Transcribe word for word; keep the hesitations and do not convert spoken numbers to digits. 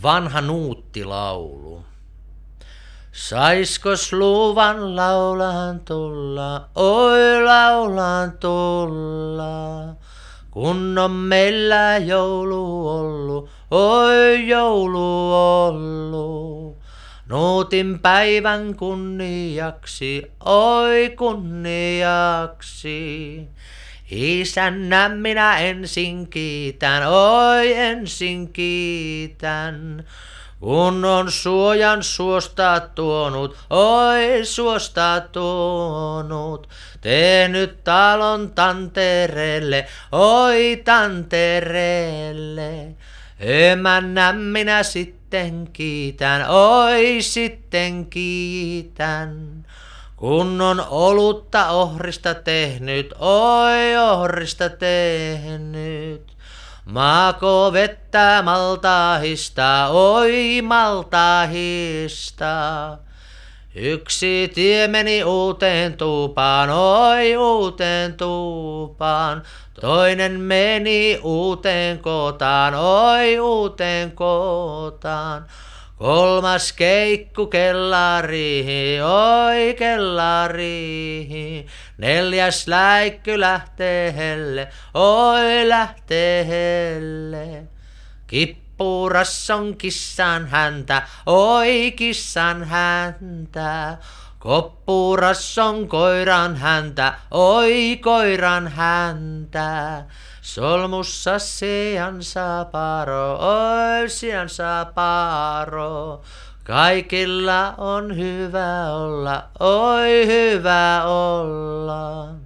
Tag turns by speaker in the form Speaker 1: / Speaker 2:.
Speaker 1: Vanha nuuttilaulu. Saiskos luvan laulaan tulla, oi laulaan tulla, kun on meillä joulu ollu, oi joulu ollu. Nuutin päivän kunniaksi, oi kunniaksi. Isännän minä ensin kiitän, oi ensin kiitän. Kun on suojan suosta tuonut, oi suosta tuonut. Tehnyt talon tantereelle, oi tantereelle. Emännän minä sitten kiitän, oi sitten kiitän. Kun on olutta ohrista tehnyt, oi ohrista tehnyt. Maako vettä maltahista, oi maltahista. Yksi tie meni uuteen tuupaan, oi uuteen tuupaan. Toinen meni uuteen kotaan, oi uuteen kotaan. Kolmas keikku kellariin, oi kellariin. Neljäs läikky lähteelle, oi lähteelle. Kippurasson kissan häntä, oi kissan häntä. Koppurasson koiran häntä, oi koiran häntä. Solmussa siansa paro, oi siansa paro. Kaikilla on hyvä olla, oi hyvä olla.